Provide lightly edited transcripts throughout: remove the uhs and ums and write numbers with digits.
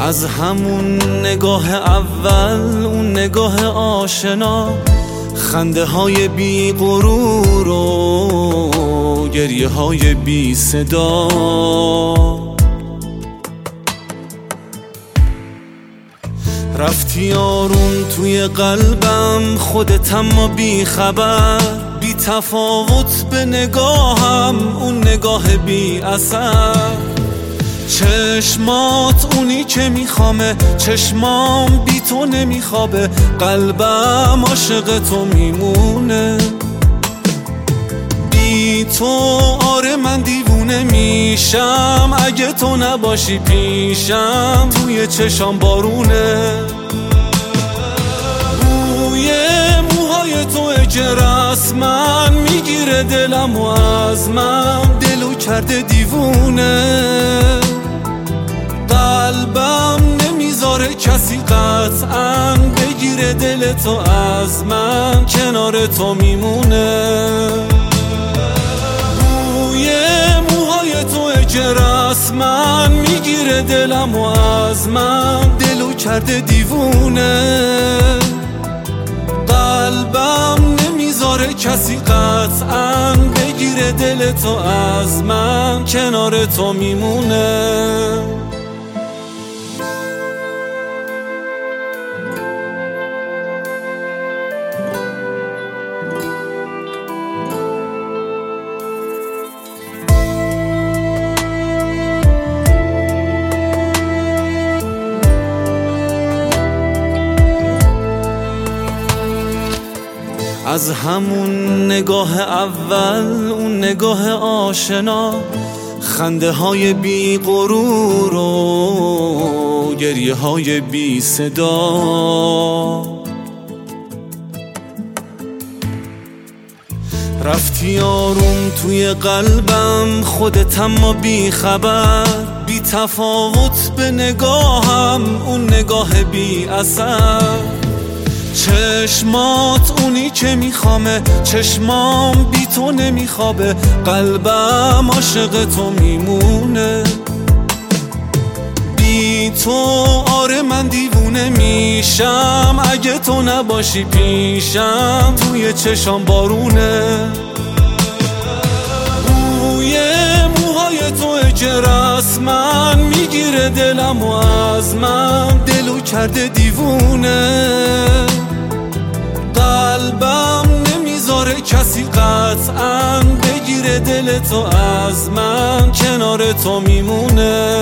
از همون نگاه اول، اون نگاه آشنا، خنده های بی غرور و گریه های بی صدا، رفتی آروم توی قلبم، خودت اما بی خبر، بی تفاوت به نگاهم، اون نگاه بی اثر. چشمات اونی که میخوامه، چشمام بی تو نمیخوابه، قلبم عاشق تو میمونه. بی تو آره من دیوونه میشم، اگه تو نباشی پیشم، توی چشام بارونه. بوی موهای تو که رسمن میگیره دلم و از من، دلو کرده دیوونه. قلبم نمیذاره کسی قطعاً بگیره دل تو از من، کنار تو میمونه. بوی موهای تو که رسمن میگیره دلم و از من، دلو کرده دیوونه. قلبم نمیذاره کسی قطعاً بگیره دل تو از من، کنار تو میمونه. از همون نگاه اول، اون نگاه آشنا، خنده های بی غرور و گریه های بی صدا، رفتی آروم توی قلبم، خودت اما بی خبر، بی تفاوت به نگاهم، اون نگاه بی اثر. چشمات اونی که میخوامه، چشمام بی تو نمیخوابه، قلبم عاشق تو میمونه. بی تو آره من دیوونه میشم، اگه تو نباشی پیشم، توی چشام بارونه. بوی موهای تو که رسمن میگیره دلم و از من، دلو کرده دیوونه. قلبم نمیذاره کسی قطعاً بگیره دل تو از من، کنار تو میمونه.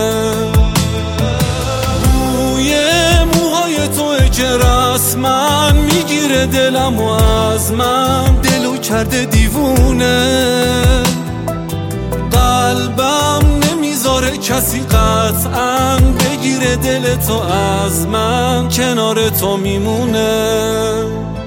بوی موهای تو که رسمن میگیره دلم و از من، دلو کرده دیوونه. قلبم نمیذاره کسی قطعاً بگیره دل تو از من، کنار تو میمونه.